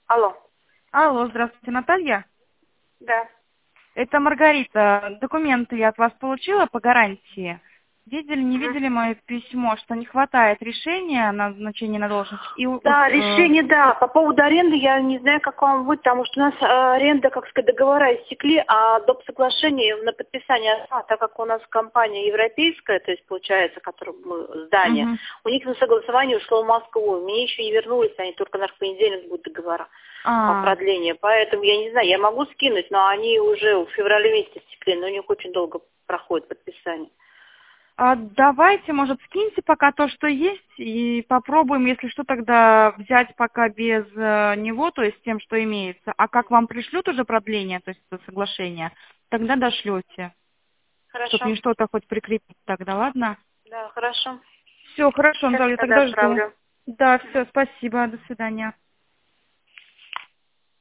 Алло. Алло, здравствуйте, Наталья. Да. Это Маргарита. Документы я от вас получила по гарантии. Видели, не Мгм. видели мое письмо, что не хватает решения на назначение на должность? Да, решение, да. По поводу аренды я не знаю, как вам будет, потому что у нас аренда, как сказать, договора истекли, а доп. Соглашение на подписание, так как у нас компания европейская, то есть получается, которая здание, Мгм. у них на согласование ушло в Москву. Мне еще не вернулись, они только на понедельник будут договора о А, продлении. Поэтому я не знаю, я могу скинуть, но они уже в феврале месяце истекли, но у них очень долго проходит подписание. давайте, может, скиньте пока то, что есть, и попробуем, если что, тогда взять пока без него, то есть тем, что имеется. А как вам пришлют уже продление, то есть это соглашение, тогда дошлете, чтобы Хорошо. мне что-то хоть прикрепить тогда, ладно? Да, хорошо. Все, хорошо, Сейчас Наталья, тогда тогда жду. отправлю. Да, все, спасибо, до свидания.